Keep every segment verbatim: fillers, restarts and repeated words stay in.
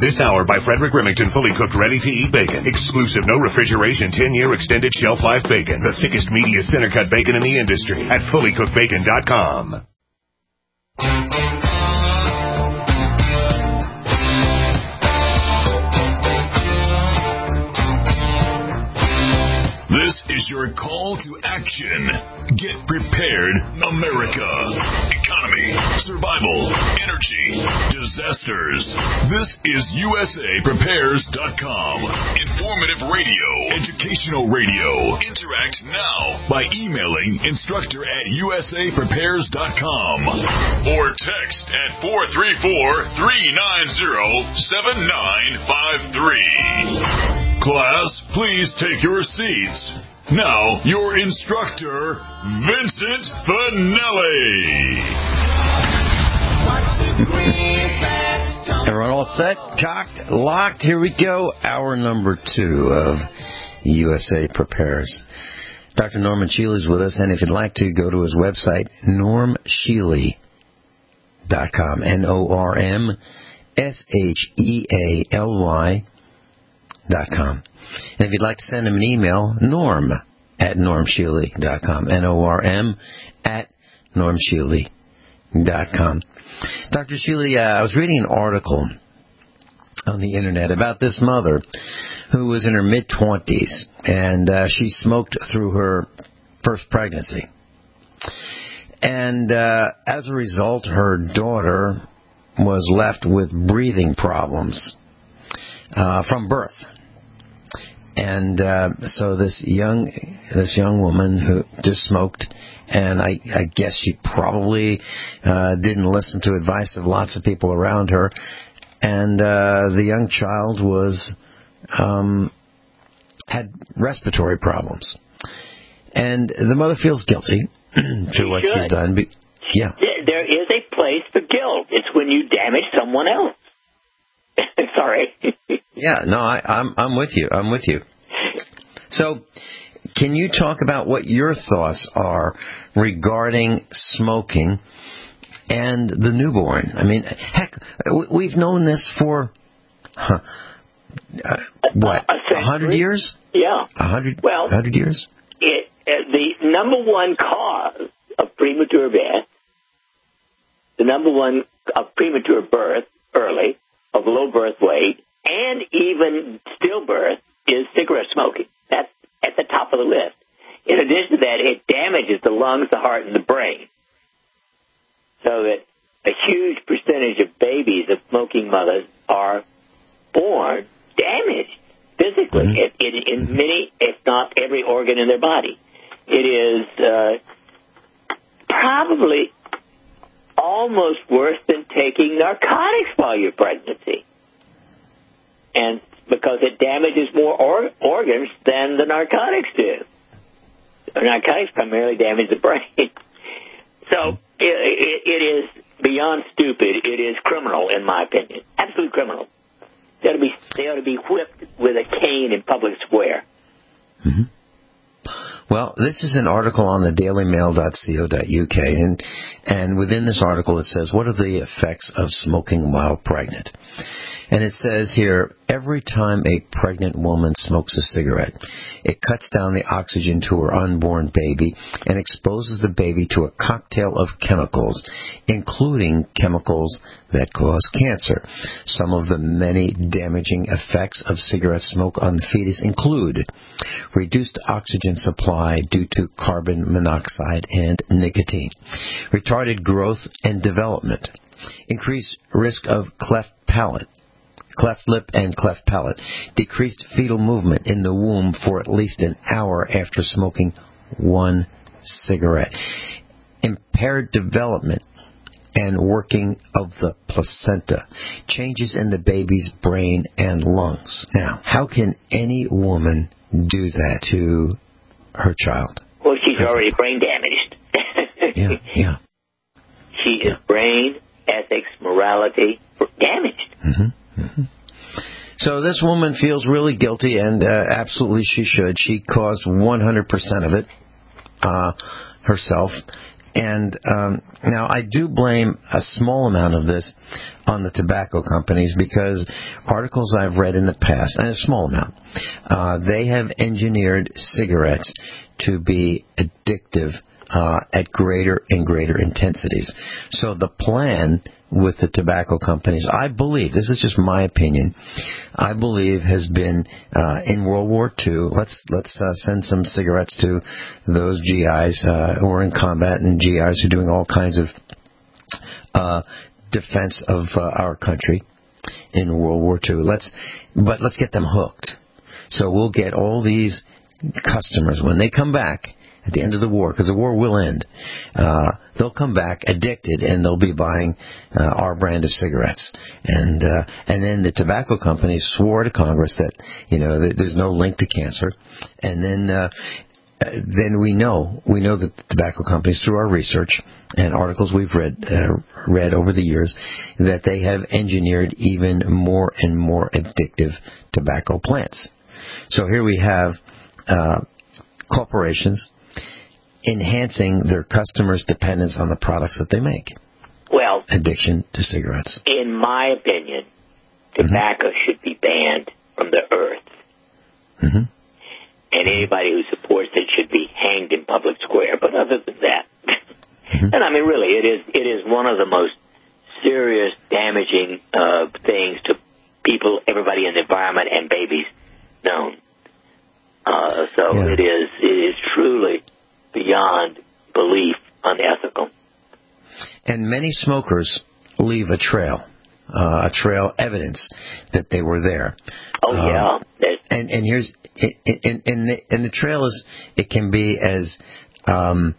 This hour by Frederick Remington, fully cooked, ready-to-eat bacon. Exclusive, no refrigeration, ten-year extended shelf life bacon. The thickest, meatiest, center-cut bacon in the industry at fully cooked bacon dot com. This is your call to action. Get prepared, America. Economy, survival, energy, disasters. This is U S A Prepares dot com. Informative radio, educational radio. Interact now by emailing instructor at U S A Prepares dot com or text at four three four, three nine zero, seven nine five three. Class, please take your seats. Now, your instructor, Vincent Finelli. Everyone all set, cocked, locked? Here we go. Hour number two of U S A Prepares. Doctor Norman Shealy is with us, and if you'd like to, go to his website, norm shealy dot com. N O R M S H E A L Y dot com. And if you'd like to send him an email, norm at norm shealy dot com. N O R M at norm shealy dot com. Doctor Shealy, uh, I was reading an article on the internet about this mother who was in her mid-twenties, and uh, she smoked through her first pregnancy. And uh, as a result, her daughter was left with breathing problems uh, from birth. And uh, so this young this young woman who just smoked, and I, I guess she probably uh, didn't listen to advice of lots of people around her, and uh, the young child was um, had respiratory problems, and the mother feels guilty to she what should. she's done. Be- yeah, there is a place for guilt. It's when you damage someone else. Sorry. Yeah, no, I, I'm I'm with you. I'm with you. So, can you talk about what your thoughts are regarding smoking and the newborn? I mean, heck, we've known this for huh, uh, what a hundred years? Yeah, a hundred. Well, hundred years. It, uh, the number one cause of premature death, the number one of premature birth, early. Of low birth weight, and even stillbirth, is cigarette smoking. That's at the top of the list. In addition to that, it damages the lungs, the heart, and the brain. So that a huge percentage of babies of smoking mothers are born damaged physically, mm-hmm. it, it, in many, if not every organ in their body. It is uh, probably almost worse than taking narcotics while you're pregnancy. And because it damages more or- organs than the narcotics do. The narcotics primarily damage the brain. So it, it, it is beyond stupid. It is criminal, in my opinion. Absolutely criminal. They ought to be, they ought to be whipped with a cane in public square. Mm-hmm. Well, this is an article on the daily mail dot co dot U K, and, and within this article it says, what are the effects of smoking while pregnant? And it says here, every time a pregnant woman smokes a cigarette, it cuts down the oxygen to her unborn baby and exposes the baby to a cocktail of chemicals, including chemicals that cause cancer. Some of the many damaging effects of cigarette smoke on the fetus include reduced oxygen supply due to carbon monoxide and nicotine, retarded growth and development, increased risk of cleft palate, cleft lip and cleft palate, decreased fetal movement in the womb for at least an hour after smoking one cigarette, impaired development and working of the placenta, changes in the baby's brain and lungs. Now, how can any woman do that to her child? Well, she's already brain damaged. yeah, yeah. She yeah. is brain, ethics, morality damaged. Mm-hmm. Mm-hmm. So this woman feels really guilty, and uh, absolutely she should. She caused one hundred percent of it uh, herself. And um, now I do blame a small amount of this on the tobacco companies because articles I've read in the past, and a small amount, uh, they have engineered cigarettes to be addictive uh, at greater and greater intensities. So the plan with the tobacco companies, I believe, this is just my opinion, I believe has been uh, in World War Two, let's let's uh, send some cigarettes to those G Is uh, who are in combat and G Is who are doing all kinds of uh, defense of uh, our country in World War Two. Let's, but let's get them hooked. So we'll get all these customers when they come back at the end of the war, because the war will end, uh, they'll come back addicted and they'll be buying uh, our brand of cigarettes. And uh, and then the tobacco companies swore to Congress that, you know, that there's no link to cancer. And then uh, then we know, we know that the tobacco companies, through our research and articles we've read, uh, read over the years, that they have engineered even more and more addictive tobacco plants. So here we have uh, corporations enhancing their customers' dependence on the products that they make. Well, addiction to cigarettes. In my opinion, tobacco mm-hmm. should be banned from the earth. Mm-hmm. And anybody who supports it should be hanged in public square. But other than that, mm-hmm. and I mean, really, it is it is one of the most serious, damaging uh, things to people, everybody in the environment, and babies known. Uh, so yeah. it is it is truly beyond belief unethical. And many smokers leave a trail, uh, a trail evidence that they were there. Oh, um, yeah. There's, and and here's and and the, and the trail is, it can be as um,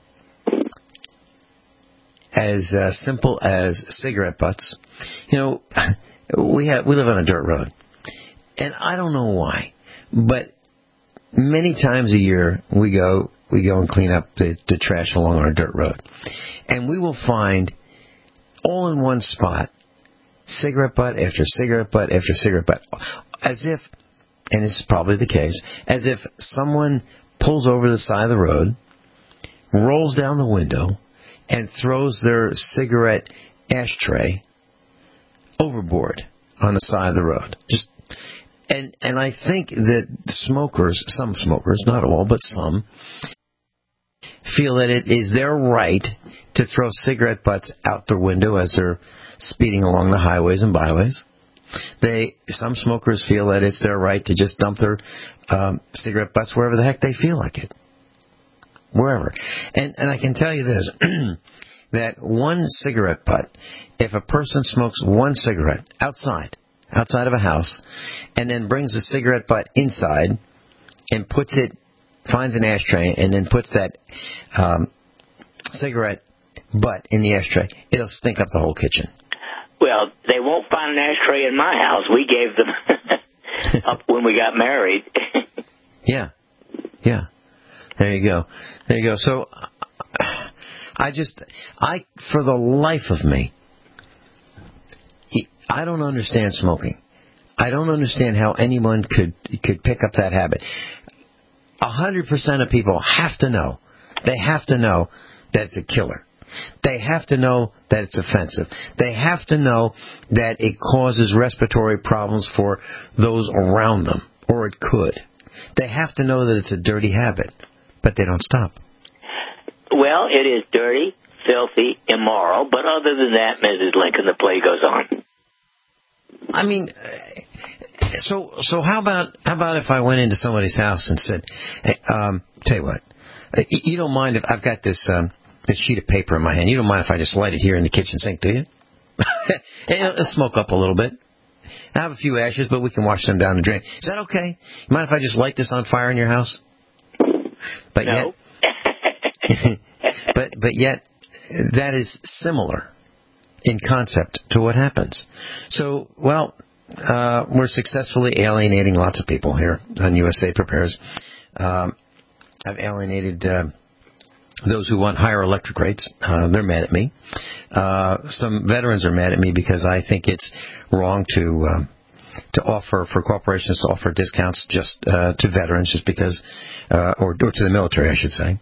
as uh, simple as cigarette butts. You know, we have we live on a dirt road, and I don't know why, but many times a year we go we go and clean up the, the trash along our dirt road, and we will find all in one spot cigarette butt after cigarette butt after cigarette butt, as if, and this is probably the case, as if someone pulls over the side of the road, rolls down the window, and throws their cigarette ashtray overboard on the side of the road. Just and and I think that smokers, some smokers, not all, but some, feel that it is their right to throw cigarette butts out their window as they're speeding along the highways and byways. They, some smokers feel that it's their right to just dump their um, cigarette butts wherever the heck they feel like it, wherever. And and I can tell you this, that one cigarette butt, if a person smokes one cigarette outside, outside of a house, and then brings the cigarette butt inside and puts it, finds an ashtray, and then puts that um, cigarette butt in the ashtray, it'll stink up the whole kitchen. Well, they won't find an ashtray in my house. We gave them up when we got married. yeah. Yeah. There you go. There you go. So, I just, I, for the life of me, I don't understand smoking. I don't understand how anyone could could pick up that habit. A hundred percent of people have to know. They have to know that it's a killer. They have to know that it's offensive. They have to know that it causes respiratory problems for those around them, or it could. They have to know that it's a dirty habit, but they don't stop. Well, it is dirty, filthy, immoral, but other than that, Missus Lincoln, the play goes on. I mean, so so how about how about if I went into somebody's house and said, hey, um, tell you what, you don't mind if I've got this um, this sheet of paper in my hand. You don't mind if I just light it here in the kitchen sink, do you? It'll smoke up a little bit. I have a few ashes, but we can wash them down the drain. Is that okay? You mind if I just light this on fire in your house? But no. Yet, but but yet, that is similar in concept to what happens. So, well, uh, we're successfully alienating lots of people here on U S A Prepares. Um, I've alienated uh, those who want higher electric rates. Uh, they're mad at me. Uh, some veterans are mad at me because I think it's wrong to um, to offer, for corporations to offer discounts just uh, to veterans just because, uh, or, or to the military, I should say,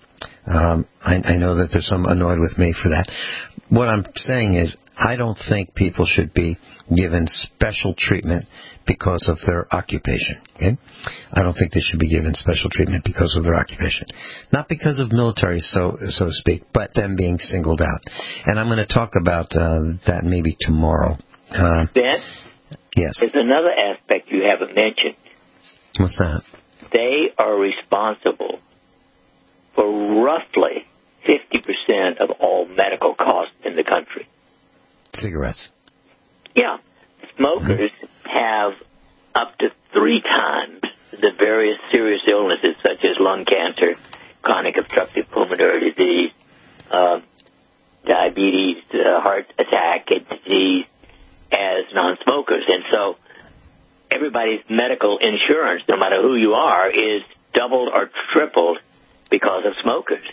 Um, I, I know that there's some annoyed with me for that. What I'm saying is, I don't think people should be given special treatment because of their occupation. Okay? I don't think they should be given special treatment because of their occupation. Not because of military, so so to speak, but them being singled out. And I'm going to talk about uh, that maybe tomorrow. Uh, Ben? Yes. There's another aspect you haven't mentioned. What's that? They are responsible for roughly fifty percent of all medical costs in the country. Cigarettes. Yeah. Smokers mm-hmm. have up to three times the various serious illnesses such as lung cancer, chronic obstructive pulmonary disease, uh, diabetes, uh, heart attack, disease as non-smokers. And so everybody's medical insurance, no matter who you are, is doubled or tripled because of smokers.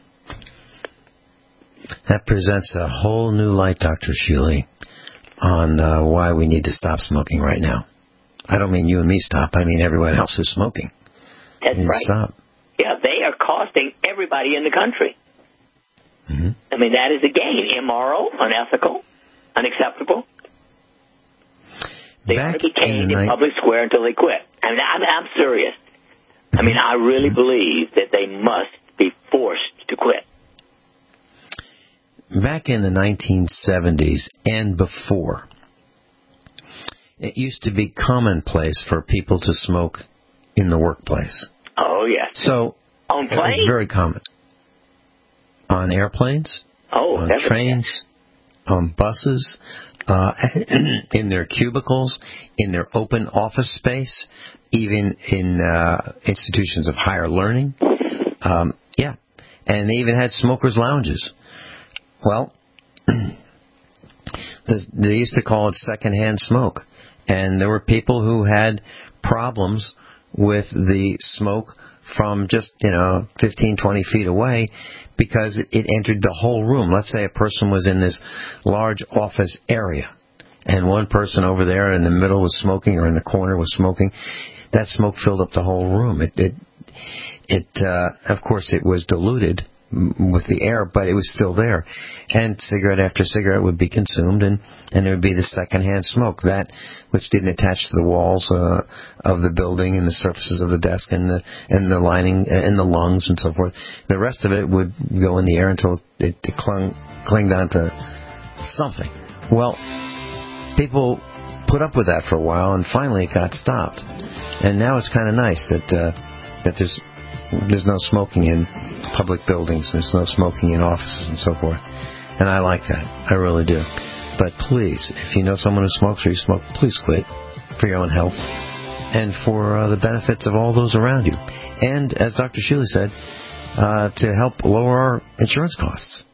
That presents a whole new light, Doctor Sheely, on uh, why we need to stop smoking right now. I don't mean you and me stop. I mean everyone else who's smoking. That's right. Stop. Yeah, they are costing everybody in the country. Mm-hmm. I mean, that is again immoral, unethical, unacceptable. They Back ought to be caned in, in public square until they quit. I mean, I'm, I'm serious. I mean, I really believe that they must be forced to quit. Back in the nineteen seventies and before, it used to be commonplace for people to smoke in the workplace. Oh, yes. So on it planes? was very common. On airplanes, oh, on definitely. trains, on buses, uh, in their cubicles, in their open office space, even in uh, institutions of higher learning. Um, yeah, and they even had smokers' lounges. Well, they used to call it secondhand smoke. And there were people who had problems with the smoke from just, you know, fifteen, twenty feet away because it entered the whole room. Let's say a person was in this large office area and one person over there in the middle was smoking or in the corner was smoking. That smoke filled up the whole room. It, it, it uh, of course, it was diluted with the air, but it was still there. And cigarette after cigarette would be consumed, and, and there would be the secondhand smoke, that which didn't attach to the walls uh, of the building and the surfaces of the desk and the and the lining and the lungs and so forth. The rest of it would go in the air until it, it clung, clinged onto something. Well, people put up with that for a while, and finally it got stopped. And now it's kind of nice that uh, that there's there's no smoking in public buildings. There's no smoking in offices and so forth. And I like that. I really do. But please, if you know someone who smokes or you smoke, please quit for your own health and for uh, the benefits of all those around you. And, as Doctor Sheely said, uh, to help lower our insurance costs.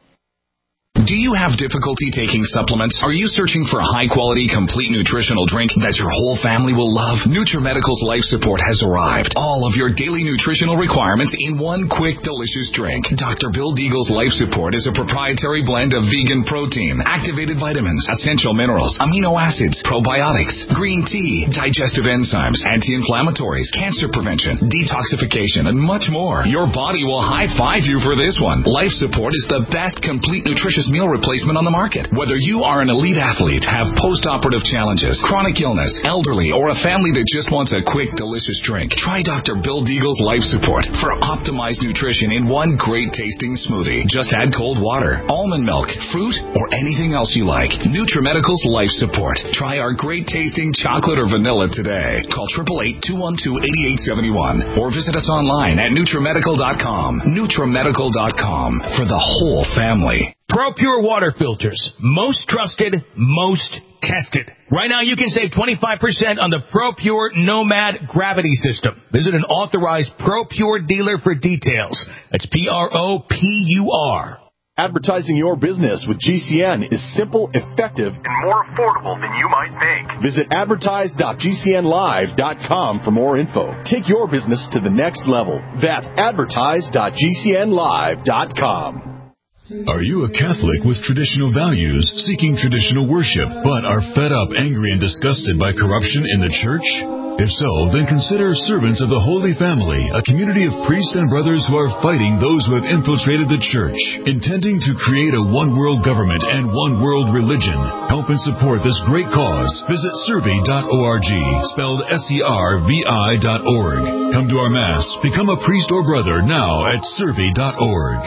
Do you have difficulty taking supplements? Are you searching for a high-quality, complete nutritional drink that your whole family will love? NutriMedical's Life Support has arrived. All of your daily nutritional requirements in one quick, delicious drink. Doctor Bill Deagle's Life Support is a proprietary blend of vegan protein, activated vitamins, essential minerals, amino acids, probiotics, green tea, digestive enzymes, anti-inflammatories, cancer prevention, detoxification, and much more. Your body will high-five you for this one. Life Support is the best complete nutritious meal replacement on the market. Whether you are an elite athlete, have post-operative challenges, chronic illness, elderly, or a family that just wants a quick, delicious drink, try Doctor Bill Deagle's Life Support for optimized nutrition in one great-tasting smoothie. Just add cold water, almond milk, fruit, or anything else you like. NutriMedical's Life Support. Try our great-tasting chocolate or vanilla today. Call eight eight eight, two one two, eight eight seven one or visit us online at NutriMedical dot com. NutriMedical dot com for the whole family. ProPure water filters. Most trusted, most tested. Right now you can save twenty-five percent on the ProPure Nomad Gravity System. Visit an authorized ProPure dealer for details. That's P R O P U R. Advertising your business with G C N is simple, effective, and more affordable than you might think. Visit advertise dot G C N live dot com for more info. Take your business to the next level. That's advertise dot G C N live dot com. Are you a Catholic with traditional values, seeking traditional worship, but are fed up, angry, and disgusted by corruption in the church? If so, then consider Servants of the Holy Family, a community of priests and brothers who are fighting those who have infiltrated the church, intending to create a one-world government and one-world religion. Help and support this great cause. Visit servi dot org, spelled S E R V I dot org. Come to our Mass. Become a priest or brother now at servi dot org.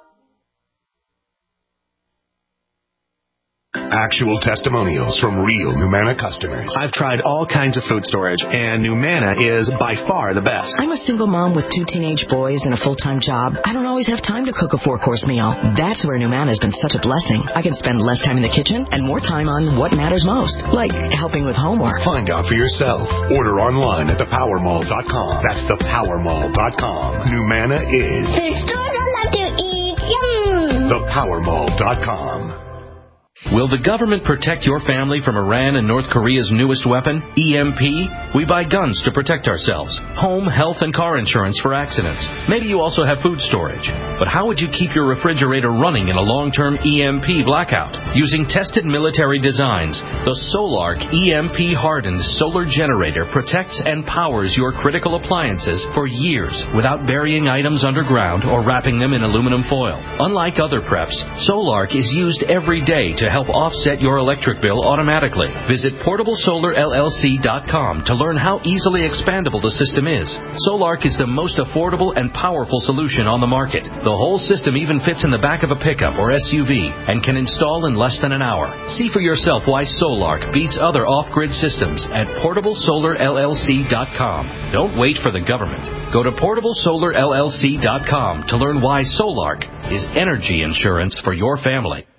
Actual testimonials from real Numanna customers. I've tried all kinds of food storage, and Numanna is by far the best. I'm a single mom with two teenage boys and a full-time job. I don't always have time to cook a four-course meal. That's where Numanna has been such a blessing. I can spend less time in the kitchen and more time on what matters most, like helping with homework. Find out for yourself. Order online at the power mall dot com. That's the power mall dot com. Numanna is the store I love to eat. Yum! the power mall dot com. Will the government protect your family from Iran and North Korea's newest weapon, E M P? We buy guns to protect ourselves, home, health, and car insurance for accidents. Maybe you also have food storage. But how would you keep your refrigerator running in a long-term E M P blackout? Using tested military designs, the Solark E M P-hardened solar generator protects and powers your critical appliances for years without burying items underground or wrapping them in aluminum foil. Unlike other preps, Solark is used every day to help offset your electric bill automatically. Visit portable solar L L C dot com to learn how easily expandable the system is. Solark is the most affordable and powerful solution on the market. The whole system even fits in the back of a pickup or S U V and can install in less than an hour. See for yourself why Solark beats other off-grid systems at portable solar L L C dot com. Don't wait for the government. Go to portable solar L L C dot com to learn why Solark is energy insurance for your family.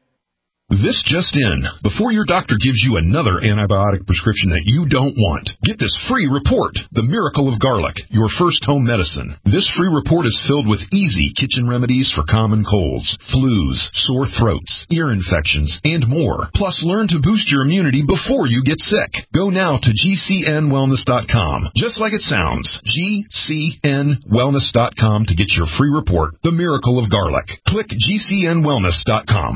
This just in. Before your doctor gives you another antibiotic prescription that you don't want, get this free report, The Miracle of Garlic, your first home medicine. This free report is filled with easy kitchen remedies for common colds, flus, sore throats, ear infections, and more. Plus, learn to boost your immunity before you get sick. Go now to G C N wellness dot com. Just like it sounds, G C N wellness dot com to get your free report, The Miracle of Garlic. Click G C N wellness dot com.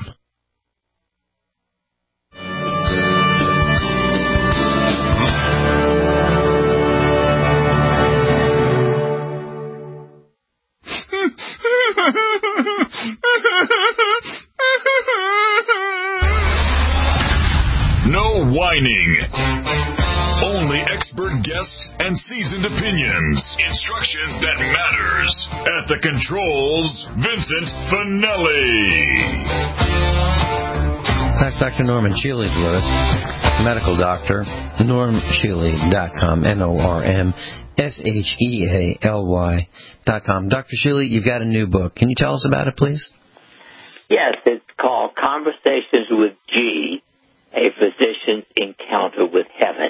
No whining. Only expert guests and seasoned opinions. Instruction that matters. At the controls, Vincent Finelli. That's Doctor Norman Shealy with us, medical doctor, norm shealy dot com, N O R M S H E A L Y dot com. Doctor Shealy, you've got a new book. Can you tell us about it, please? Yes, it's called Conversations with G, A Physician's Encounter with Heaven.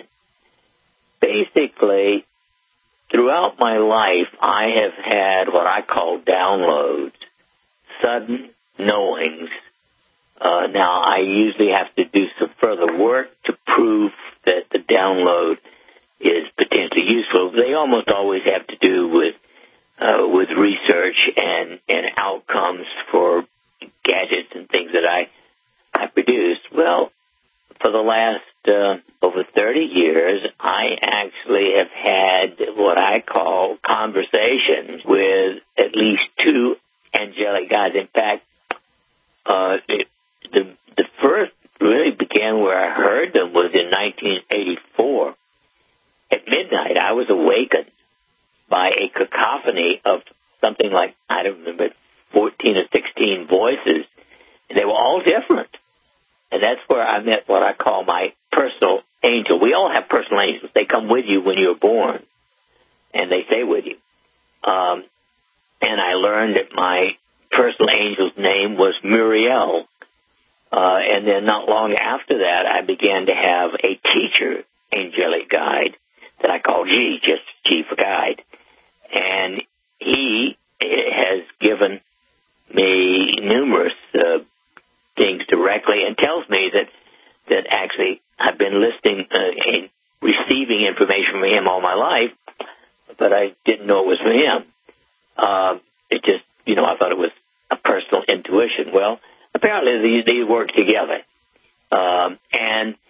Basically, throughout my life, I have had what I call downloads, sudden knowings. Uh, now, I usually have to do some further work to prove that the download is potentially useful. They almost always have to do with uh, with research and, and outcomes for gadgets and things that I, I produce. Well, for the last uh, over thirty years, I actually have had what I call conversations with at least two angelic guides. In fact, uh, it, the the first really began where I heard them was in nineteen eighty-four. At midnight, I was awakened by a cacophony of something like, I don't remember, fourteen or sixteen voices, and they were all different. And that's where I met what I call my personal angel. We all have personal angels. They come with you when you're born, and they stay with you. Um, and I learned that my personal angel's name was Muriel. Uh, and then not long after that, I began to have a teacher angelic guide that I call G, just G for guide. And he has given me numerous uh, things directly and tells me that that actually I've been listening uh, and receiving information from him all my life, but I didn't know it was from him. Uh, it just, you know, I thought it was a personal intuition. Well, apparently they, they work together. Um, and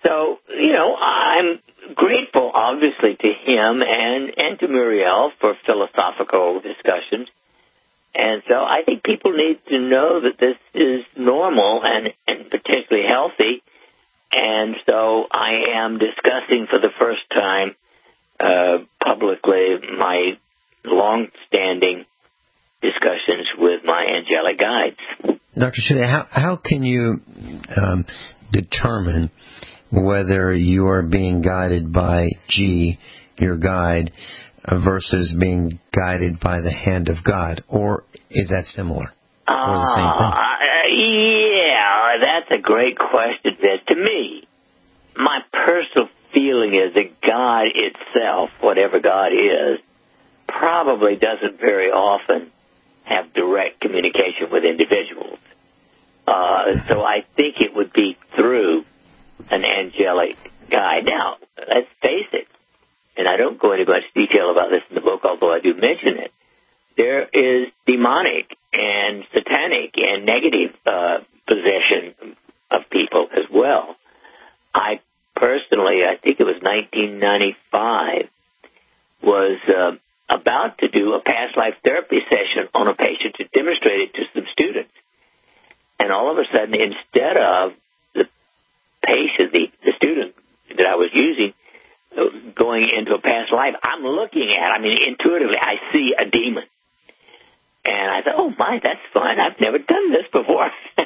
So, you know, I'm grateful, obviously, to him and, and to Muriel for philosophical discussions. And so I think people need to know that this is normal and, and potentially healthy. And so I am discussing for the first time uh, publicly my long-standing discussions with my angelic guides. Doctor Shelley, how, how can you um, determine whether you are being guided by G, your guide, versus being guided by the hand of God? Or is that similar? Uh, or the same thing? Uh, yeah, that's a great question, Vince. To me, my personal feeling is that God itself, whatever God is, probably doesn't very often have direct communication with individuals. Uh, so I think it would be through an angelic guide. Now, let's face it, and I don't go into much detail about this in the book, although I do mention it, there is demonic and satanic and negative uh, possession of people as well. I personally, I think it was nineteen ninety-five, was uh, about to do a past life therapy session on a patient to demonstrate it to some students. And all of a sudden, instead of the patient, the, the student that I was using, going into a past life, I'm looking at, I mean, intuitively, I see a demon. And I thought, oh, my, that's fun. I've never done this before.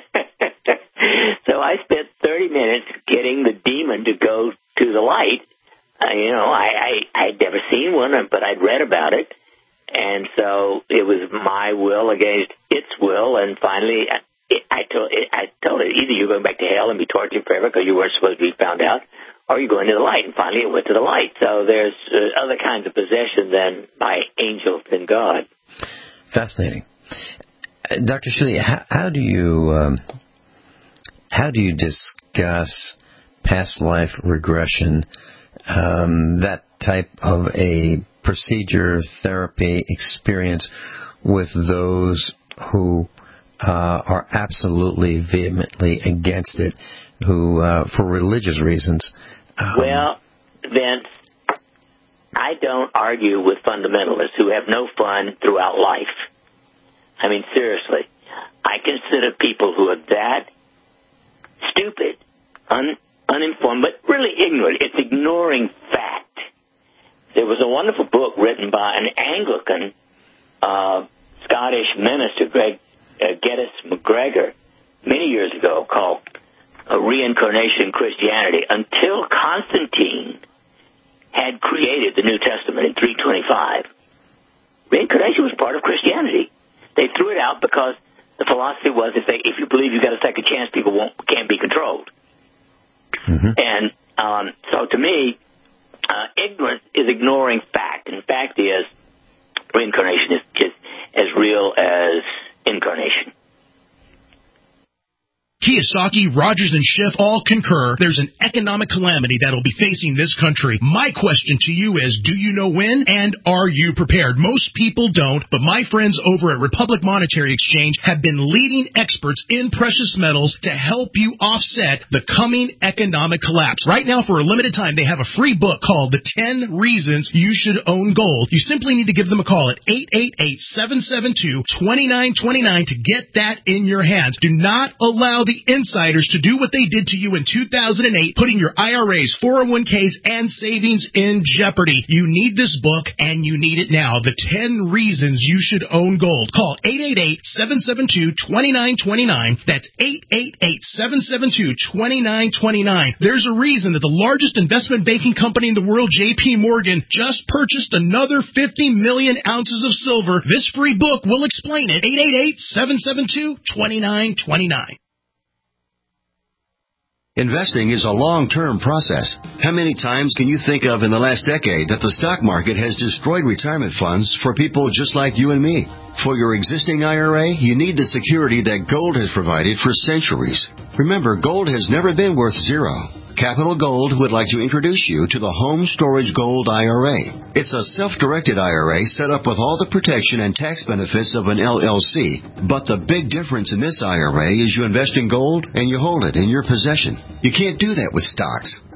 So I spent thirty minutes getting the demon to go to the light. Uh, you know, I, I, I'd never seen one, but I'd read about it. And so it was my will against its will. And finally, it, I, told, it, I told it, either you're going back to hell and be tortured forever because you weren't supposed to be found out, or you're going to the light. And finally it went to the light. So there's uh, other kinds of possession than by angels than God. Fascinating. Uh, Doctor Shelley, how, how do you um, how do you discuss past life regression, um, that type of a procedure, therapy experience with those who uh, are absolutely vehemently against it, who, uh, for religious reasons? Um, well, Vince, I don't argue with fundamentalists who have no fun throughout life. I mean, seriously, I consider people who are that stupid, un, uninformed, but really ignorant. It's ignoring fact. There was a wonderful book written by an Anglican uh, Scottish minister, Greg uh, Geddes McGregor, many years ago, called uh, Reincarnation Christianity, until Constantine had created the New Testament in three twenty-five. Reincarnation was part of Christianity. They threw it out because the philosophy was if they, if you believe you got a second chance, people won't can't be controlled. Mm-hmm. And um, so to me, uh, ignorance is ignoring fact, and fact is reincarnation is just as real as incarnation. Kiyosaki, Rogers, and Schiff all concur there's an economic calamity that'll be facing this country. My question to you is, do you know when, and are you prepared? Most people don't, but my friends over at Republic Monetary Exchange have been leading experts in precious metals to help you offset the coming economic collapse. Right now, for a limited time, they have a free book called The ten Reasons You Should Own Gold. You simply need to give them a call at eight eight eight, seven seven two, two nine two nine to get that in your hands. Do not allow the insiders to do what they did to you in two thousand eight, putting your I R As, four oh one k's, and savings in jeopardy. You need this book, and you need it now. The ten Reasons You Should Own Gold. Call eight eight eight, seven seven two, two nine two nine. That's eight eight eight, seven seven two, two nine two nine. There's a reason that the largest investment banking company in the world, J P Morgan, just purchased another fifty million ounces of silver. This free book will explain it. eight eight eight, seven seven two, two nine two nine. Investing is a long-term process. How many times can you think of in the last decade that the stock market has destroyed retirement funds for people just like you and me? For your existing I R A, you need the security that gold has provided for centuries. Remember, gold has never been worth zero. Capital Gold would like to introduce you to the Home Storage Gold I R A. It's a self-directed I R A set up with all the protection and tax benefits of an L L C. But the big difference in this I R A is you invest in gold and you hold it in your possession. You can't do that with stocks.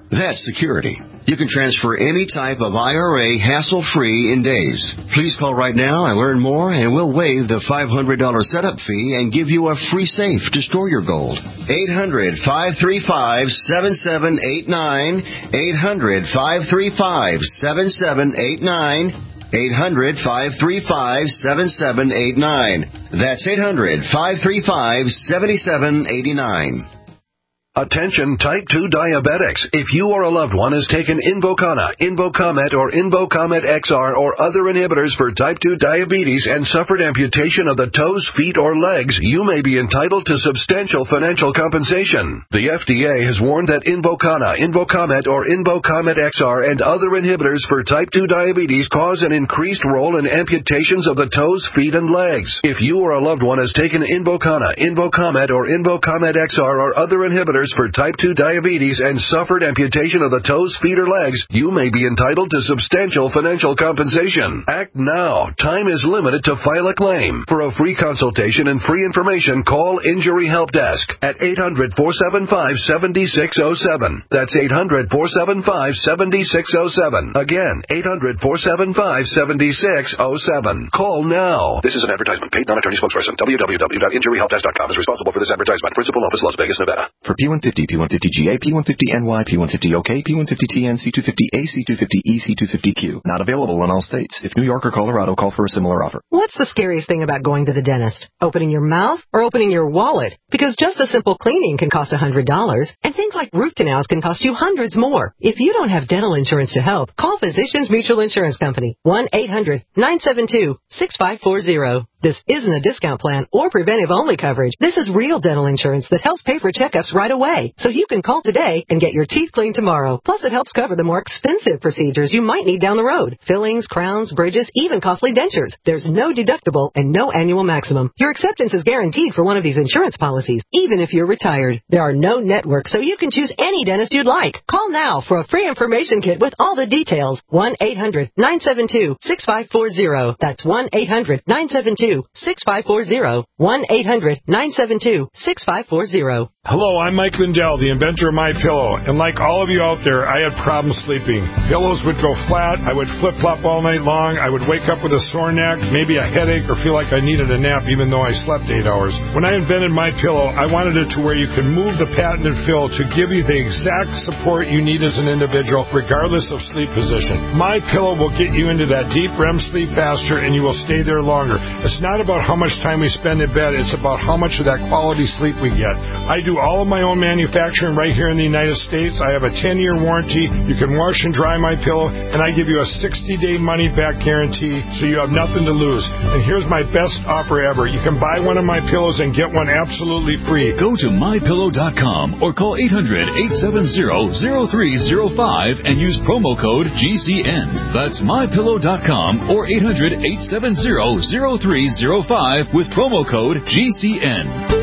That's security. You can transfer any type of I R A hassle-free in days. Please call right now and learn more, and we'll waive the five hundred dollars setup fee and give you a free safe to store your gold. eight hundred, five three five, seven seven eight nine. eight hundred, five three five, seven seven eight nine. eight hundred, five three five, seven seven eight nine. That's eight hundred, five three five, seven seven eight nine. Attention type two diabetics. If you or a loved one has taken Invokana, Invocomet, or Invocomet X R or other inhibitors for type two diabetes and suffered amputation of the toes, feet, or legs, you may be entitled to substantial financial compensation. The F D A has warned that Invokana, Invocomet, or Invocomet X R and other inhibitors for type two diabetes cause an increased role in amputations of the toes, feet, and legs. If you or a loved one has taken Invokana, Invocomet, or Invocomet X R or other inhibitors for type two diabetes and suffered amputation of the toes, feet, or legs, you may be entitled to substantial financial compensation. Act now. Time is limited to file a claim. For a free consultation and free information, call Injury Help Desk at eight hundred, four seven five, seven six zero seven. That's eight hundred, four seven five, seven six zero seven. Again, eight hundred, four seven five, seven six zero seven. Call now. This is an advertisement. Paid non-attorney spokesperson. w w w dot injury help desk dot com is responsible for this advertisement. Principal office, Las Vegas, Nevada. For P one fifty, P one fifty G A, P one fifty N Y, P one fifty O K, P one fifty T N, C two fifty A, C two fifty E, C two fifty Q. Not available in all states. If New York or Colorado, call for a similar offer. What's the scariest thing about going to the dentist? Opening your mouth or opening your wallet? Because just a simple cleaning can cost one hundred dollars, and things like root canals can cost you hundreds more. If you don't have dental insurance to help, call Physicians Mutual Insurance Company. one eight hundred, nine seven two, six five four zero. This isn't a discount plan or preventive-only coverage. This is real dental insurance that helps pay for checkups right away. So you can call today and get your teeth cleaned tomorrow. Plus, it helps cover the more expensive procedures you might need down the road. Fillings, crowns, bridges, even costly dentures. There's no deductible and no annual maximum. Your acceptance is guaranteed for one of these insurance policies, even if you're retired. There are no networks, so you can choose any dentist you'd like. Call now for a free information kit with all the details. one eight hundred, nine seven two, six five four zero. That's one eight hundred, nine seven two, six five four zero. one eight hundred, nine seven two, six five four zero. Hello, I'm Mike Lindell, the inventor of MyPillow, and like all of you out there, I had problems sleeping. Pillows would go flat, I would flip-flop all night long, I would wake up with a sore neck, maybe a headache, or feel like I needed a nap even though I slept eight hours. When I invented MyPillow, I wanted it to where you can move the patented fill to give you the exact support you need as an individual, regardless of sleep position. MyPillow will get you into that deep R E M sleep faster, and you will stay there longer. It's not about how much time we spend in bed, it's about how much of that quality sleep we get. I do all of my own manufacturing right here in the United States. I have a ten-year warranty. You can wash and dry my pillow, and I give you a sixty-day money-back guarantee, so you have nothing to lose. And here's my best offer ever. You can buy one of my pillows and get one absolutely free. Go to my pillow dot com or call eight hundred, eight seven zero, zero three zero five and use promo code G C N. That's my pillow dot com or eight hundred, eight seven zero, zero three zero five with promo code G C N.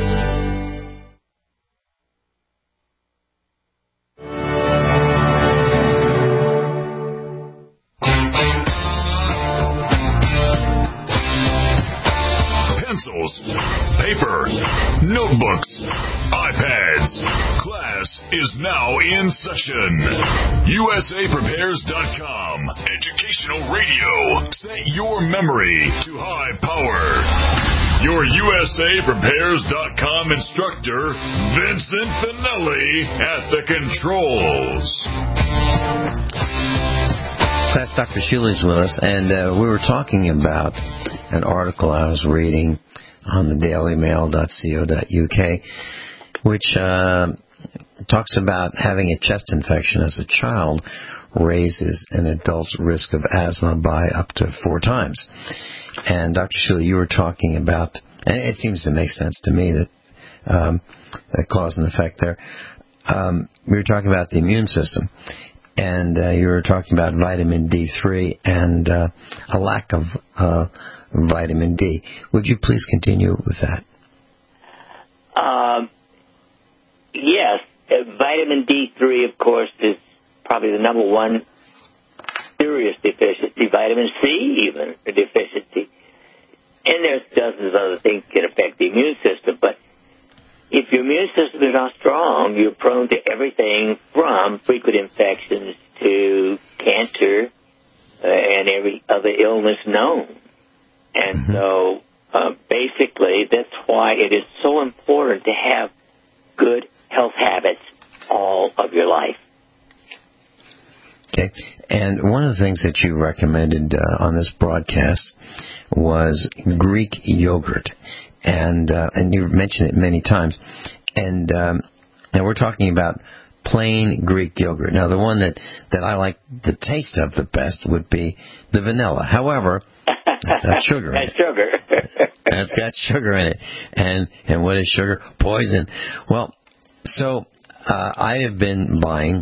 Pencils, paper, notebooks, iPads. Class is now in session. U S A prepares dot com. Educational radio. Set your memory to high power. Your U S A prepares dot com instructor, Vincent Finelli, at the controls. Class, Doctor Shealy's with us, and uh, we were talking about an article I was reading on the daily mail dot co dot U K, which uh, talks about having a chest infection as a child raises an adult's risk of asthma by up to four times. And Doctor Shealy, you were talking about, and it seems to make sense to me that um, the cause and effect there. Um, we were talking about the immune system. And uh, you were talking about vitamin D three and uh, a lack of uh, vitamin D. Would you please continue with that? Um, yes. Uh, vitamin D three, of course, is probably the number one serious deficiency. Vitamin C, even, a deficiency. And there's dozens of other things that can affect the immune system. But if your immune system is not strong, you're prone to everything from frequent infections to cancer uh, and every other illness known. And mm-hmm. so, uh, basically, that's why it is so important to have good health habits all of your life. Okay. And one of the things that you recommended uh, on this broadcast was Greek yogurt. And uh, and you've mentioned it many times. And um, now we're talking about plain Greek yogurt. Now, the one that, that I like the taste of the best would be the vanilla. However, it's got sugar in it. That's sugar. It's got sugar in it. And, and what is sugar? Poison. Well, so uh, I have been buying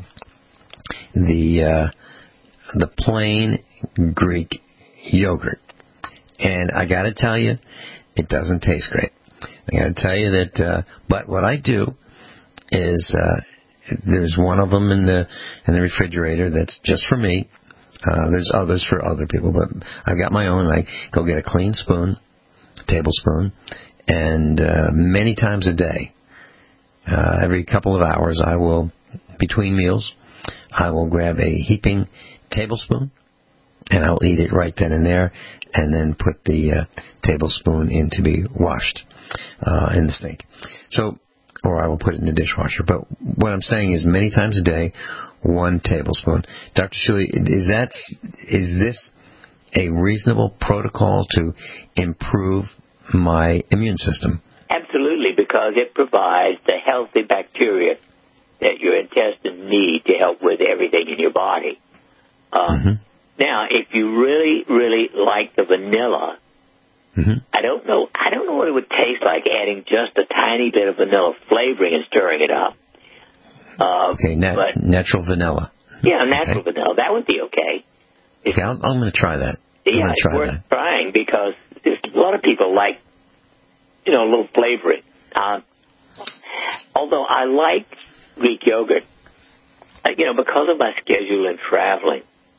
the uh, the plain Greek yogurt. And I got to tell you, it doesn't taste great. I got to tell you that, uh, but what I do is, uh, there's one of them in the, in the refrigerator that's just for me. Uh, there's others for other people, but I've got my own. I go get a clean spoon, tablespoon, and, uh, many times a day, uh, every couple of hours, I will, between meals, I will grab a heaping tablespoon, and I'll eat it right then and there, and then put the uh, tablespoon in to be washed uh, in the sink. So, or I will put it in the dishwasher. But what I'm saying is, many times a day, one tablespoon. Doctor Shuley, is that is this a reasonable protocol to improve my immune system? Absolutely, because it provides the healthy bacteria that your intestines need to help with everything in your body. Uh, mm-hmm. Now, if you really, really like the vanilla, mm-hmm. I don't know. I don't know what it would taste like adding just a tiny bit of vanilla flavoring and stirring it up. Uh, okay, nat- but, natural vanilla. Yeah, natural okay. vanilla. That would be okay. Okay, I'm, I'm going to try that. I'm yeah, it's try worth that. trying because there's a lot of people like, you know, a little flavoring. Uh, although I like Greek yogurt, uh, you know, because of my schedule and traveling.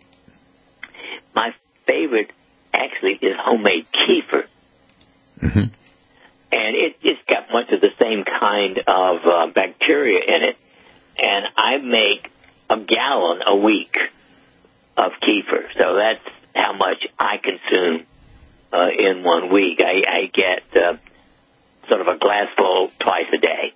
My favorite, actually, is homemade kefir. Mm-hmm. And it, it's got much of the same kind of uh, bacteria in it. And I make a gallon a week of kefir. So that's how much I consume uh, in one week. I, I get uh, sort of a glass full twice a day.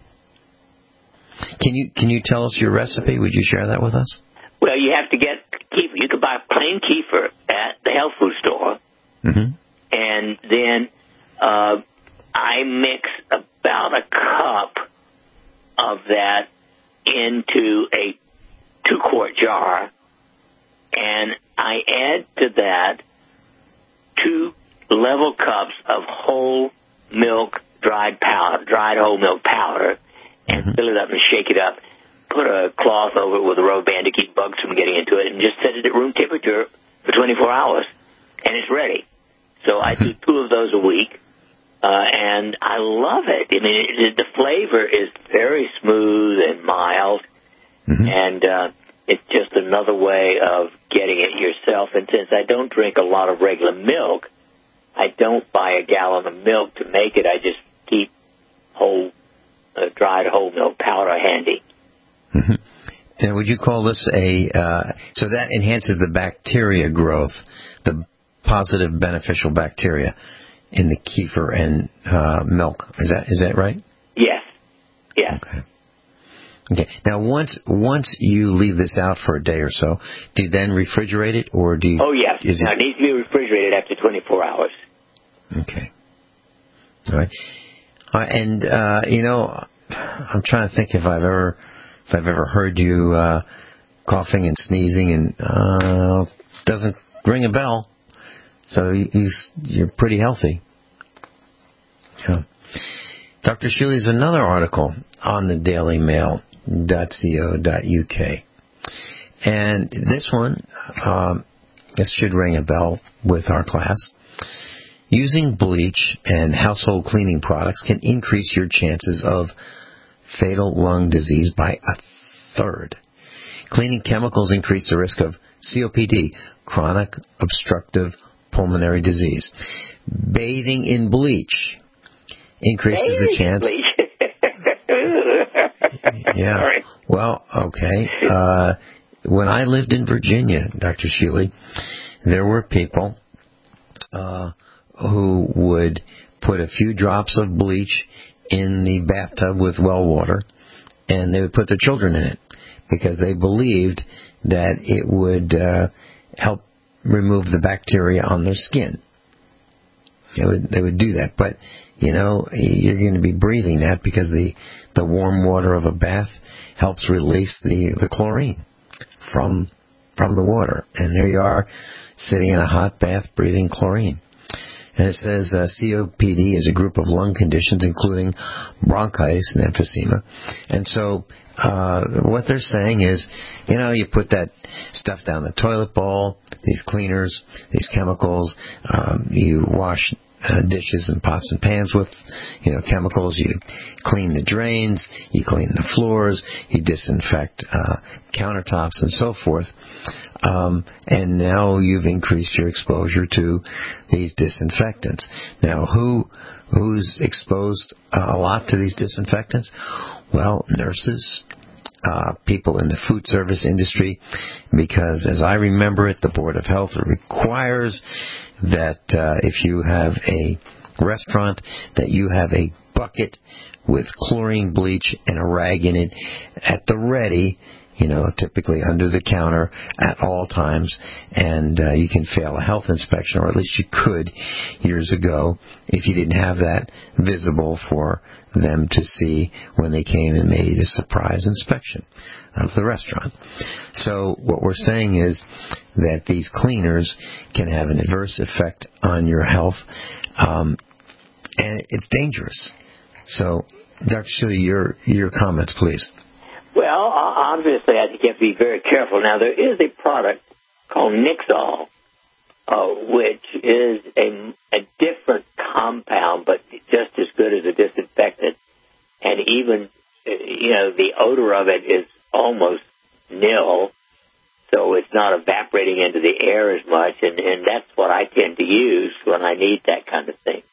Can you can you tell us your recipe? Would you share that with us? Well, you have to get kefir. You can buy plain kefir at the health food store. Mm-hmm. And then uh, I mix about a cup of that into a two-quart jar. And I add to that two level cups of whole milk dried powder, dried whole milk powder, and mm-hmm. fill it up and shake it up. Put a cloth over it with a rubber band to keep bugs from getting into it, and just set it at room temperature for twenty-four hours, and it's ready. So I do two of those a week, uh, and I love it. I mean, it, the flavor is very smooth and mild, mm-hmm. and uh, it's just another way of getting it yourself. And since I don't drink a lot of regular milk, I don't buy a gallon of milk to make it. I just keep whole, uh, dried whole milk powder handy. Mm-hmm. And would you call this a, uh, so that enhances the bacteria growth, the positive beneficial bacteria in the kefir and uh, milk. Is that is that right? Yes. Yes. Okay. Okay. Now, once once you leave this out for a day or so, do you then refrigerate it, or do you... Oh, yes. Is now, it, it needs to be refrigerated after twenty-four hours. Okay. All right. All right. And, uh, you know, I'm trying to think if I've ever... If I've ever heard you uh, coughing and sneezing, and uh, doesn't ring a bell, so you, you're pretty healthy. Yeah. Doctor Shuley, there's another article on the daily mail dot co dot u k, and this one, um, this should ring a bell with our class. Using bleach and household cleaning products can increase your chances of fatal lung disease by a third. Cleaning chemicals increase the risk of C O P D, chronic obstructive pulmonary disease. Bathing in bleach increases Bathing the chance. Bleach. Yeah. Sorry. Well, okay. Uh, when I lived in Virginia, Doctor Shealy, there were people uh, who would put a few drops of bleach in the bathtub with well water, and they would put their children in it because they believed that it would uh, help remove the bacteria on their skin. They would they would do that, but you know you're going to be breathing that because the the warm water of a bath helps release the, the chlorine from from the water, and there you are sitting in a hot bath breathing chlorine. And it says uh, C O P D is a group of lung conditions including bronchitis and emphysema. And so uh, what they're saying is, you know, you put that stuff down the toilet bowl, these cleaners, these chemicals, um, you wash uh, dishes and pots and pans with, you know, chemicals, you clean the drains, you clean the floors, you disinfect uh, countertops and so forth. Um, and now you've increased your exposure to these disinfectants. Now, who who's exposed uh, a lot to these disinfectants? Well, nurses, uh, people in the food service industry, because as I remember it, the Board of Health requires that uh, if you have a restaurant, that you have a bucket with chlorine bleach and a rag in it at the ready, you know, typically under the counter at all times, and uh, you can fail a health inspection, or at least you could years ago if you didn't have that visible for them to see when they came and made a surprise inspection of the restaurant. So what we're saying is that these cleaners can have an adverse effect on your health, um, and it's dangerous. So, Doctor Shealy, your, your comments, please. Well, obviously, I think you have to be very careful. Now, there is a product called Nixol, uh, which is a, a different compound, but just as good as a disinfectant. And even, you know, the odor of it is almost nil, so it's not evaporating into the air as much. And, and that's what I tend to use when I need that kind of thing.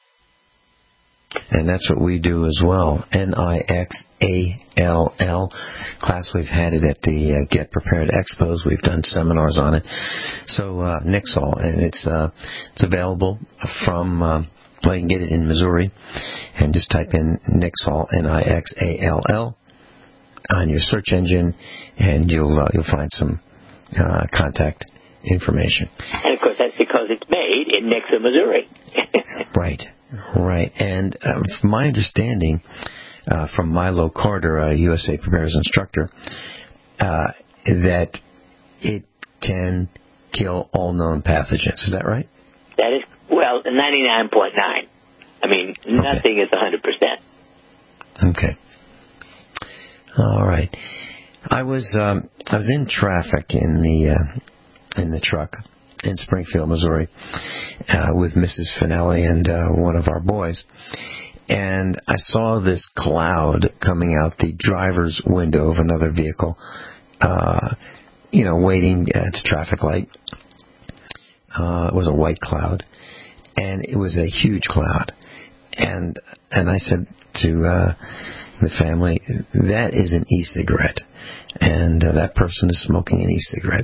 And that's what we do as well. N I X A L L. Class, we've had it at the uh, Get Prepared Expos. We've done seminars on it. So, uh, Nixol, and it's uh, it's available from, uh, well, you can get it in Missouri. And just type in Nixol, N I X A L L, on your search engine, and you'll uh, you'll find some uh, contact information. And, of course, that's because it's made in Nixa, Missouri. Right. Right, and uh, from my understanding, uh, from Milo Carter, a U S A Prepares instructor, uh, that it can kill all known pathogens. Is that right? That is, well, ninety-nine point nine. I mean, nothing okay. is one hundred percent. Okay. All right. I was um, I was in traffic in the uh, in the truck in Springfield, Missouri, uh, with Missus Finelli and uh, one of our boys. And I saw this cloud coming out the driver's window of another vehicle, uh, you know, waiting at the traffic light. Uh, it was a white cloud, and it was a huge cloud. And and I said to uh, the family, that is an e-cigarette, and uh, that person is smoking an e-cigarette.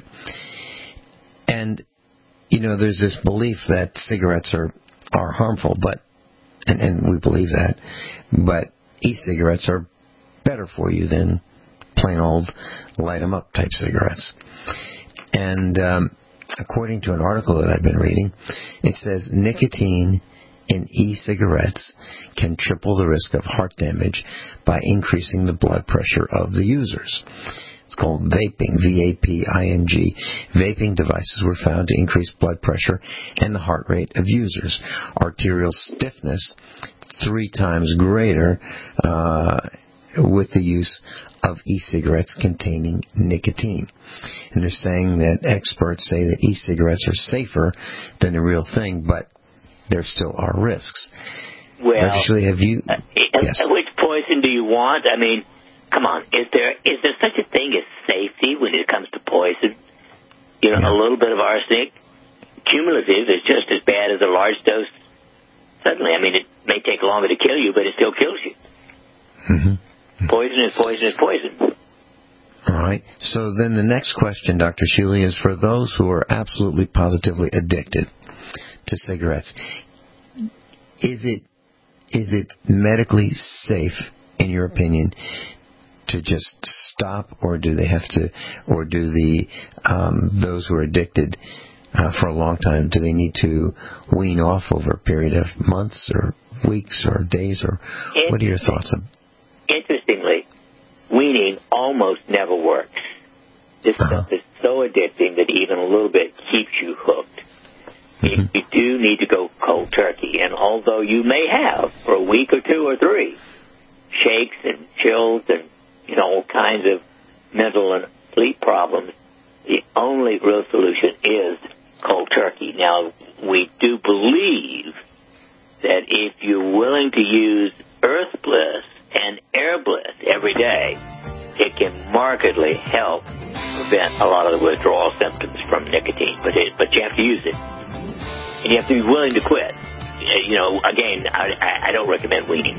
And you know, there's this belief that cigarettes are, are harmful, but and, and we believe that, but e-cigarettes are better for you than plain old light-em-up type cigarettes. And um, according to an article that I've been reading, it says nicotine in e-cigarettes can triple the risk of heart damage by increasing the blood pressure of the users. It's called vaping, V A P I N G. Vaping devices were found to increase blood pressure and the heart rate of users. Arterial stiffness, three times greater uh, with the use of e-cigarettes containing nicotine. And they're saying that experts say that e-cigarettes are safer than the real thing, but there still are risks. Well, actually, have you? Uh, yes. Which poison do you want? I mean, come on, is there is there such a thing as safety when it comes to poison? You know, yeah. A little bit of arsenic, cumulative, is just as bad as a large dose. Suddenly, I mean, it may take longer to kill you, but it still kills you. Mm-hmm. Poison is poison is poison. All right. So then the next question, Doctor Shealy, is for those who are absolutely positively addicted to cigarettes. Is it is it medically safe, in your opinion, to just stop, or do they have to, or do the um, those who are addicted uh, for a long time, do they need to wean off over a period of months or weeks or days, or what are your thoughts? Interestingly, weaning almost never works. This uh-huh. stuff is so addicting that even a little bit keeps you hooked. Mm-hmm. You do need to go cold turkey, and although you may have for a week or two or three shakes and chills and you know all kinds of mental and sleep problems, the only real solution is cold turkey. Now, we do believe that if you're willing to use Earth Bliss and Air Bliss every day, it can markedly help prevent a lot of the withdrawal symptoms from nicotine. But it, but you have to use it, and you have to be willing to quit. You know, again, I, I don't recommend weaning.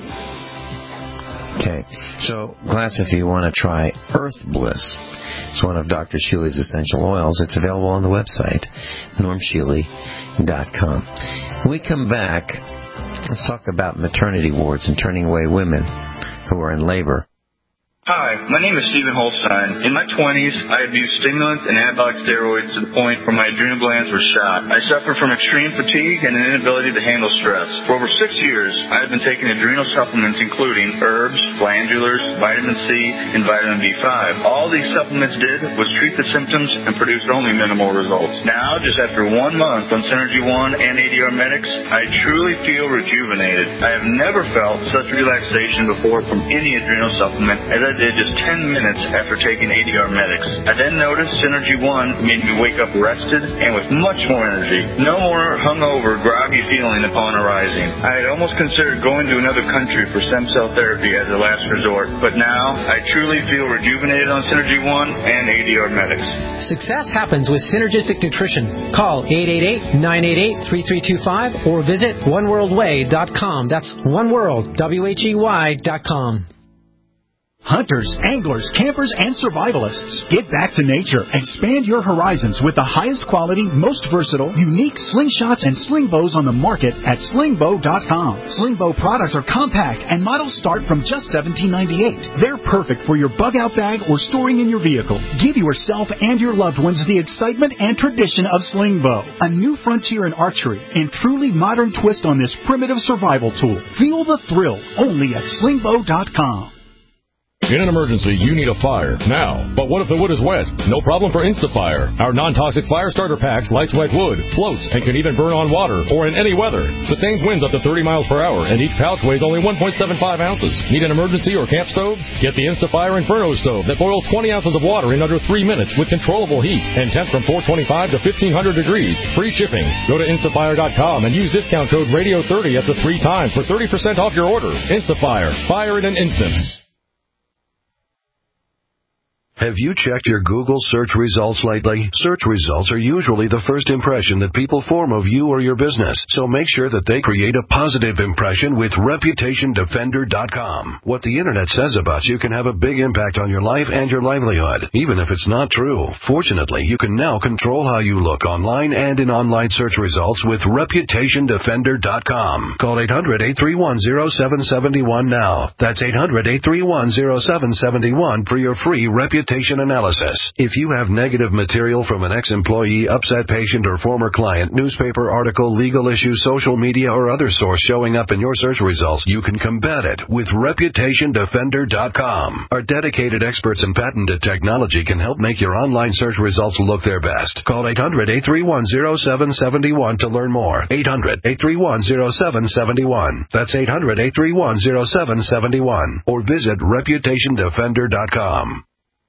Okay, so Glass, if you want to try Earth Bliss, it's one of Doctor Shealy's essential oils. It's available on the website, norm shealy dot com. When we come back, let's talk about maternity wards and turning away women who are in labor. Hi, my name is Stephen Holstein. In my twenties, I abused stimulants and anabolic steroids to the point where my adrenal glands were shot. I suffered from extreme fatigue and an inability to handle stress. For over six years, I have been taking adrenal supplements including herbs, glandulars, vitamin C, and vitamin B five. All these supplements did was treat the symptoms and produced only minimal results. Now, just after one month on Synergy One and A D R Medics, I truly feel rejuvenated. I have never felt such relaxation before from any adrenal supplement as I did just ten minutes after taking A D R Medics. I then noticed Synergy One made me wake up rested and with much more energy. No more hungover, groggy feeling upon arising. I had almost considered going to another country for stem cell therapy as a last resort, but now I truly feel rejuvenated on Synergy One and A D R Medics. Success happens with Synergistic Nutrition. Call eight eight eight, nine eight eight, three three two five or visit one world way dot com. That's oneworld, W H E Y dot com. Hunters, anglers, campers, and survivalists, get back to nature. Expand your horizons with the highest quality, most versatile, unique slingshots and sling bows on the market at sling bow dot com. Sling bow products are compact and models start from just seventeen ninety-eight. They're perfect for your bug-out bag or storing in your vehicle. Give yourself and your loved ones the excitement and tradition of sling bow. A new frontier in archery and truly modern twist on this primitive survival tool. Feel the thrill only at sling bow dot com. In an emergency, you need a fire now. But what if the wood is wet? No problem for InstaFire. Our non-toxic fire starter packs lights wet wood, floats, and can even burn on water or in any weather. Sustains winds up to thirty miles per hour, and each pouch weighs only one point seven five ounces. Need an emergency or camp stove? Get the InstaFire Inferno stove that boils twenty ounces of water in under three minutes with controllable heat and temps from four twenty-five to fifteen hundred degrees. Free shipping. Go to instafire dot com and use discount code radio thirty up to three times for thirty percent off your order. InstaFire. Fire in an instant. Have you checked your Google search results lately? Search results are usually the first impression that people form of you or your business, so make sure that they create a positive impression with reputation defender dot com. What the internet says about you can have a big impact on your life and your livelihood, even if it's not true. Fortunately, you can now control how you look online and in online search results with reputation defender dot com. Call eight hundred, eight three one, zero seven seven one now. That's eight hundred, eight three one, zero seven seven one for your free reputation analysis. If you have negative material from an ex-employee, upset patient, or former client, newspaper article, legal issue, social media, or other source showing up in your search results, you can combat it with reputation defender dot com. Our dedicated experts in patented technology can help make your online search results look their best. Call eight hundred, eight three one, zero seven seven one to learn more. eight hundred, eight three one, zero seven seven one. That's eight hundred, eight three one, zero seven seven one. Or visit reputation defender dot com.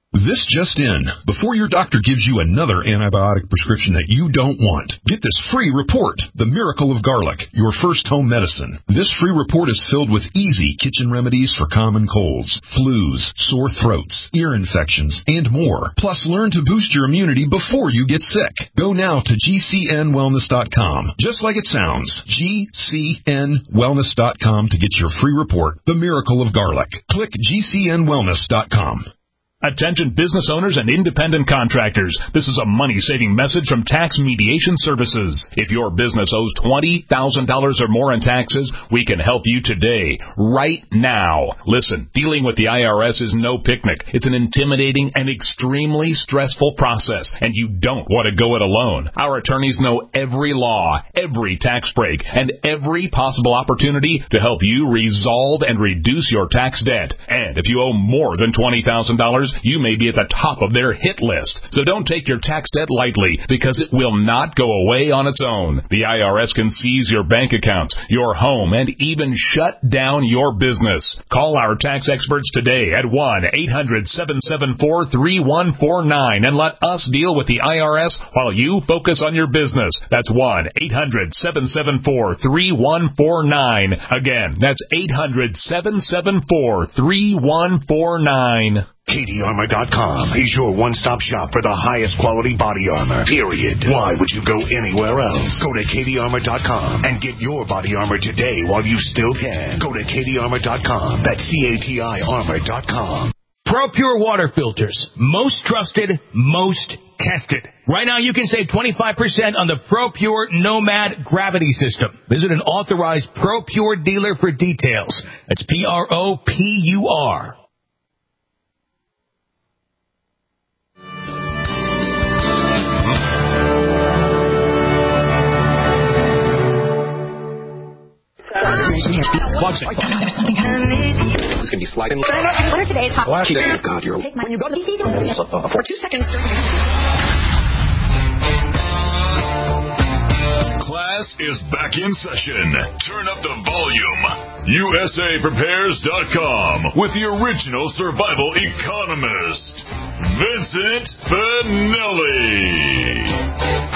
This just in. Before your doctor gives you another antibiotic prescription that you don't want, get this free report, The Miracle of Garlic, your first home medicine. This free report is filled with easy kitchen remedies for common colds, flus, sore throats, ear infections, and more. Plus, learn to boost your immunity before you get sick. Go now to G C N wellness dot com. Just like it sounds, G C N wellness dot com to get your free report, The Miracle of Garlic. Click G C N wellness dot com. Attention business owners and independent contractors. This is a money-saving message from Tax Mediation Services. If your business owes twenty thousand dollars or more in taxes, we can help you today, right now. Listen, dealing with the I R S is no picnic. It's an intimidating and extremely stressful process, and you don't want to go it alone. Our attorneys know every law, every tax break, and every possible opportunity to help you resolve and reduce your tax debt. And if you owe more than twenty thousand dollars, you may be at the top of their hit list. So don't take your tax debt lightly, because it will not go away on its own. The I R S can seize your bank accounts, your home, and even shut down your business. Call our tax experts today at one eight hundred seven seven four three one four nine and let us deal with the I R S while you focus on your business. That's one eight hundred seven seven four three one four nine. Again, that's eight hundred seven seven four three one four nine. Katie Armor dot com is your one-stop shop for the highest quality body armor, period. Why would you go anywhere else? Go to Katie Armor dot com and get your body armor today while you still can. Go to Katie Armor dot com. That's C A T I Armor dot com. ProPure water filters. Most trusted, most tested. Right now you can save twenty-five percent on the ProPure Nomad Gravity System. Visit an authorized ProPure dealer for details. That's P R O P U R. There's something happening. It's going to be sliding. What are today's hot Flash. God, you're... Take my, when you go to the D C, for two seconds. Class is back in session. Turn up the volume. U S A Prepares dot com with the original survival economist, Vincent Finelli.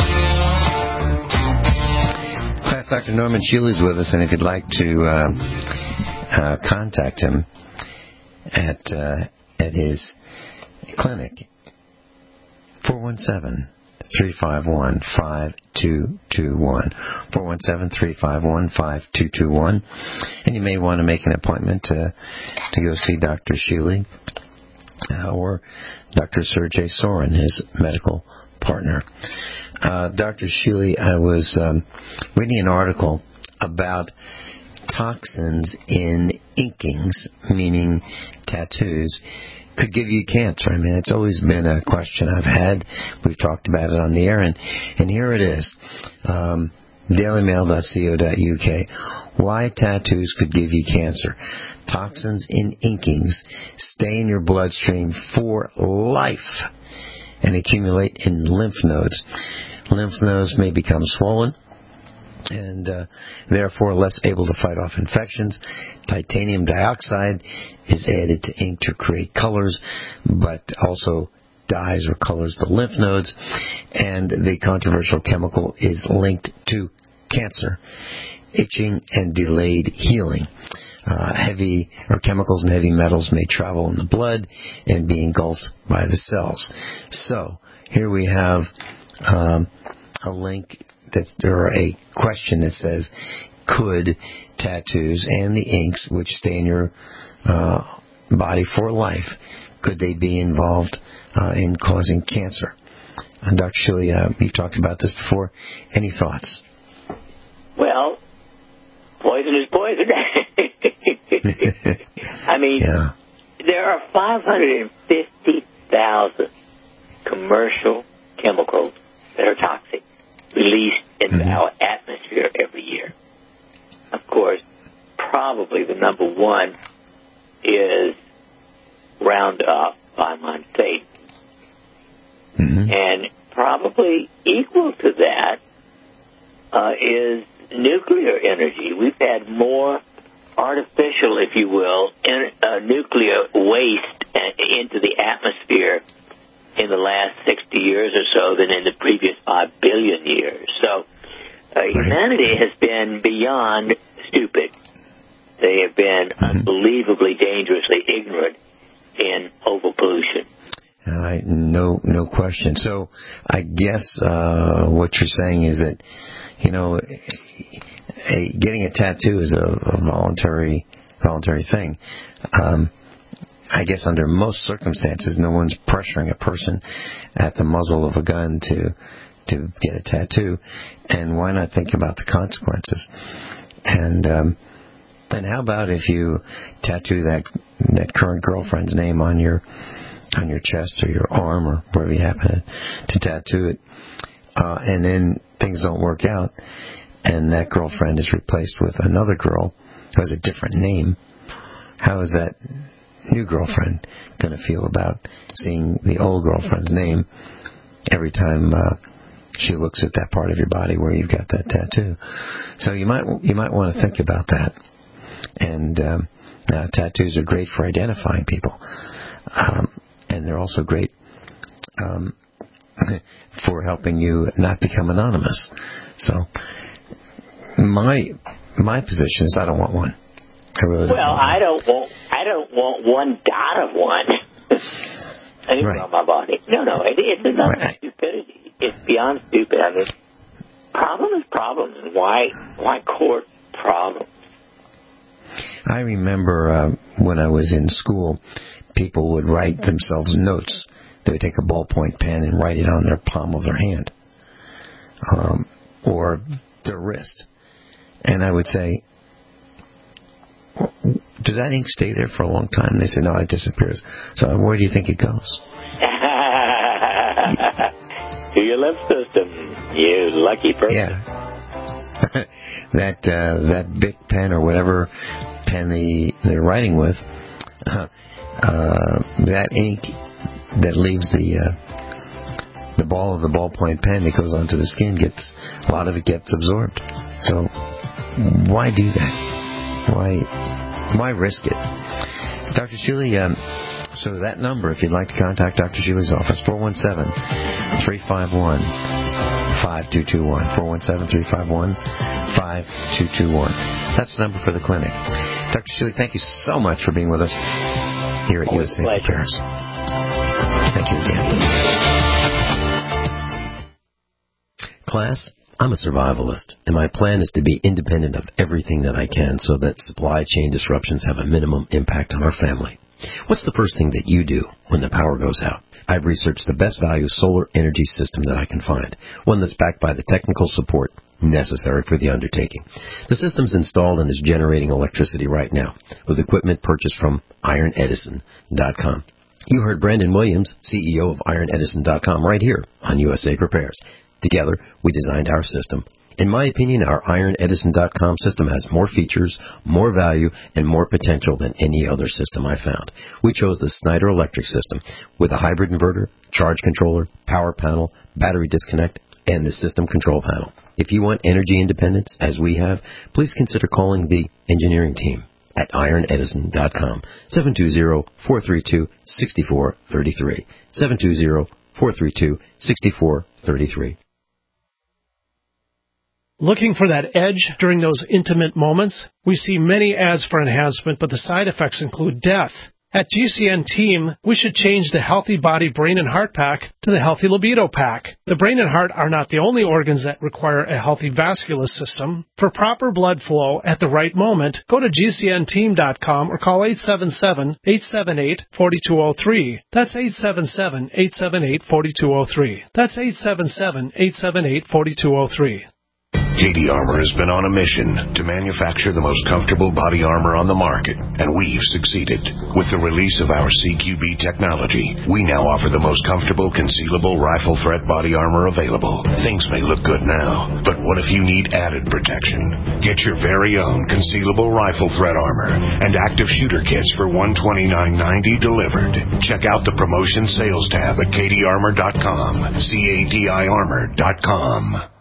Class, Doctor Norman Shealy is with us, and if you'd like to uh, uh, contact him at uh, at his clinic, four one seven, three five one, five two two one, four one seven, three five one, five two two one, and you may want to make an appointment to, to go see Doctor Shealy uh, or Doctor Sergey Sorin, his medical partner. Uh, Doctor Shealy, I was um, reading an article about toxins in inkings, meaning tattoos, could give you cancer. I mean, it's always been a question I've had. We've talked about it on the air, and, and here it is. Um, daily mail dot co dot U K. Why tattoos could give you cancer. Toxins in inkings stay in your bloodstream for life and accumulate in lymph nodes. Lymph nodes may become swollen and uh, therefore less able to fight off infections. Titanium dioxide is added to ink to create colors, but also dyes or colors the lymph nodes. And the controversial chemical is linked to cancer, itching, and delayed healing. Uh, heavy or chemicals and heavy metals may travel in the blood and be engulfed by the cells. So here we have um, a link that there are a question that says, could tattoos and the inks which stay in your uh, body for life, could they be involved uh, in causing cancer? And Doctor Shealy, uh, you've talked about this before. Any thoughts? Well, poison is poison. I mean, yeah. There are five hundred fifty thousand commercial chemicals that are toxic released into mm-hmm. our atmosphere every year. Of course, probably the number one is Roundup by Monsanto. Mm-hmm. And probably equal to that uh, is nuclear energy. We've had more artificial, if you will, in, uh, nuclear waste into the atmosphere in the last sixty years or so than in the previous five billion years. So uh, humanity has been beyond stupid. They have been unbelievably dangerously ignorant in overpollution. All right, no, no question. So I guess uh, what you're saying is that, you know, a, getting a tattoo is a, a voluntary, voluntary thing. Um, I guess under most circumstances, no one's pressuring a person at the muzzle of a gun to to get a tattoo, and why not think about the consequences? And um, and how about if you tattoo that that current girlfriend's name on your on your chest or your arm or wherever you happen to, to tattoo it, uh, and then things don't work out, and that girlfriend is replaced with another girl who has a different name? How is that new girlfriend going to feel about seeing the old girlfriend's name every time uh, she looks at that part of your body where you've got that tattoo? So you might you might want to think about that. And um, now tattoos are great for identifying people, um, and they're also great um, for helping you not become anonymous. So my my position is I don't want one. I really don't well, want I don't want I don't want one dot of one anywhere right. on my body. No, no, it, it's another right. stupidity. It's beyond stupid. I mean, problem is problem. Why why court problems? I remember uh, when I was in school, people would write themselves notes. They would take a ballpoint pen and write it on their palm of their hand um, or their wrist. And I would say, does that ink stay there for a long time? And they said, no, it disappears. So where do you think it goes? To your lymph system, you lucky person. Yeah. that uh, that Bic pen or whatever pen they, they're writing with, uh, uh, that ink that leaves the uh, the ball of the ballpoint pen that goes onto the skin, gets a lot of it gets absorbed. So why do that? Why why risk it? Doctor Shealy, um, so that number, if you'd like to contact Doctor Shealy's office, four one seven, three five one, five two two one, four one seven, three five one, five two two one. That's the number for the clinic. Doctor Shealy, thank you so much for being with us here at Always U S A Repairs. Thank you again. Class, I'm a survivalist, and my plan is to be independent of everything that I can so that supply chain disruptions have a minimum impact on our family. What's the first thing that you do when the power goes out? I've researched the best value solar energy system that I can find, one that's backed by the technical support necessary for the undertaking. The system's installed and is generating electricity right now with equipment purchased from Iron Edison dot com. You heard Brandon Williams, C E O of Iron Edison dot com, right here on U S A Prepares. Together, we designed our system. In my opinion, our Iron Edison dot com system has more features, more value, and more potential than any other system I found. We chose the Snyder Electric system with a hybrid inverter, charge controller, power panel, battery disconnect, and the system control panel. If you want energy independence, as we have, please consider calling the engineering team at Iron Edison dot com, seven two zero, four three two, six four three three, seven two zero, four three two, six four three three. Looking for that edge during those intimate moments? We see many ads for enhancement, but the side effects include death. At G C N Team, we should change the Healthy Body Brain and Heart Pack to the Healthy Libido Pack. The brain and heart are not the only organs that require a healthy vascular system. For proper blood flow at the right moment, go to G C N team dot com or call eight seven seven, eight seven eight, four two zero three. That's eight seven seven, eight seven eight, four two zero three. That's eight seven seven, eight seven eight, four two zero three. K D Armor has been on a mission to manufacture the most comfortable body armor on the market, and we've succeeded. With the release of our C Q B technology, we now offer the most comfortable concealable rifle threat body armor available. Things may look good now, but what if you need added protection? Get your very own concealable rifle threat armor and active shooter kits for one hundred twenty-nine ninety delivered. Check out the promotion sales tab at K D armor dot com, C A D I armor dot com.